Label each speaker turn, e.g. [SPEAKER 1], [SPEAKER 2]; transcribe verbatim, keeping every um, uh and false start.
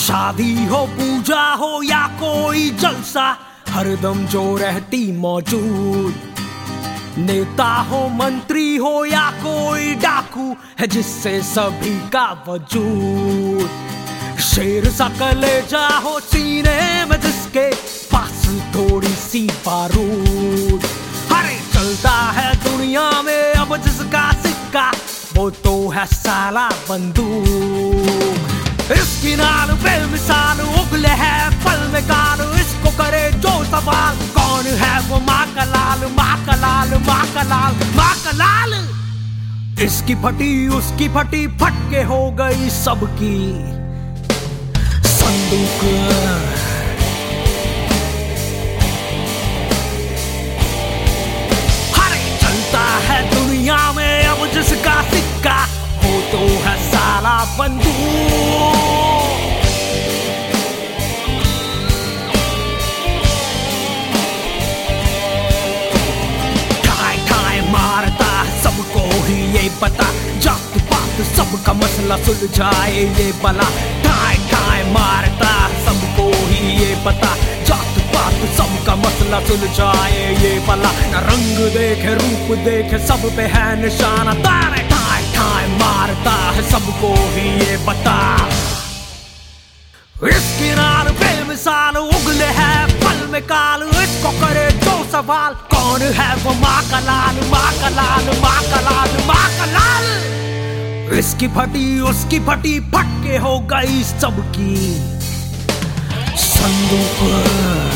[SPEAKER 1] शादी हो, पूजा हो या कोई जलसा, हरदम जो रहती मौजूद। नेता हो, मंत्री हो या कोई डाकू, है जिससे सभी का वजूद। शेर सा कलेजा हो सीने में जिसके पास थोड़ी सी बारूद। अरे चलता है दुनिया में अब जिसका सिक्का, वो तो है साला बंदूक। इसकी नाल बेमिसाल उगले है पल में काल, इसको करे जो सवाल, कौन है वो माँ का लाल, माँ का लाल, माँ का लाल, माँ का लाल। इसकी फटी उसकी फटी, फटके हो गई सबकी संदूक। हरे चलता है दुनिया में अब जिसका सिक्का, वो तो है साला बंदूक। ठाए ठाए मारता सबको ही ये पता, जात पात सबका मसला सुलझाए ये बला। ठाए ठाए मारता सबको ही ये पता, जात पात सबका मसला सुलझाए ये बला। न रंग देखे रूप देखे सब पे है निशाना, तारे ठाए ठाए मारता है सबको ही ये पता। इसकी नाल बेमिसाल उगले है पल में काल, इसको करे जो सवाल, कौन है वो माँ का लाल, माँ का लाल, माँ का लाल, माँ का लाल। इसकी फटी उसकी फटी, फटके हो गई सबकी संदूक।